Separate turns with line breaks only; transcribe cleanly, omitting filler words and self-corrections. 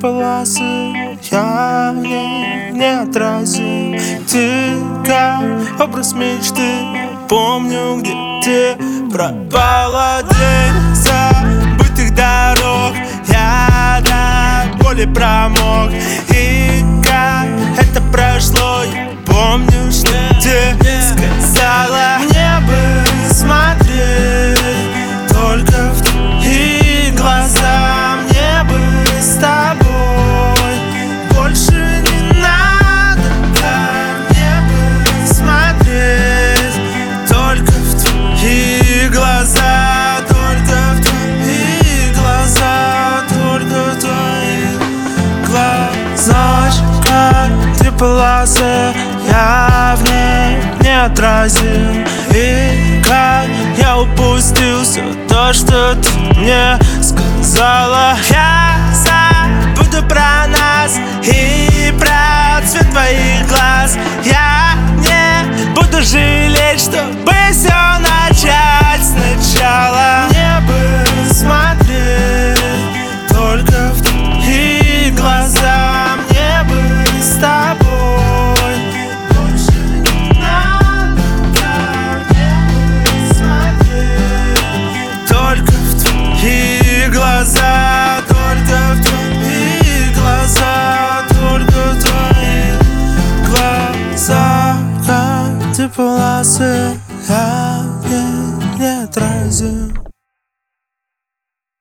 полосы я не отразим. Ты как образ мечты, помню, где ты пропала. День забытых дорог, я до боли промок. И как это прошло, я помню, что ты сказала. Мне бы смотреть только в твои глаза, мне бы с тобой больше не надо. Мне бы смотреть только в твои глаза, только в твои глаза, только в твои глаза. Как ты полосы, я в ней неотразим. И как я упустил все то, что ты мне сказала. Я забуду про нас и про цвет твоих глаз. Я не буду жалеть, чтобы все начать сначала. Мне бы смотреть только в твои глаза, мне бы с тобой больше не надо. Мне бы смотреть только в твои глаза, только в твои глаза, только в твои глаза. Как ты полосы, я не отразим.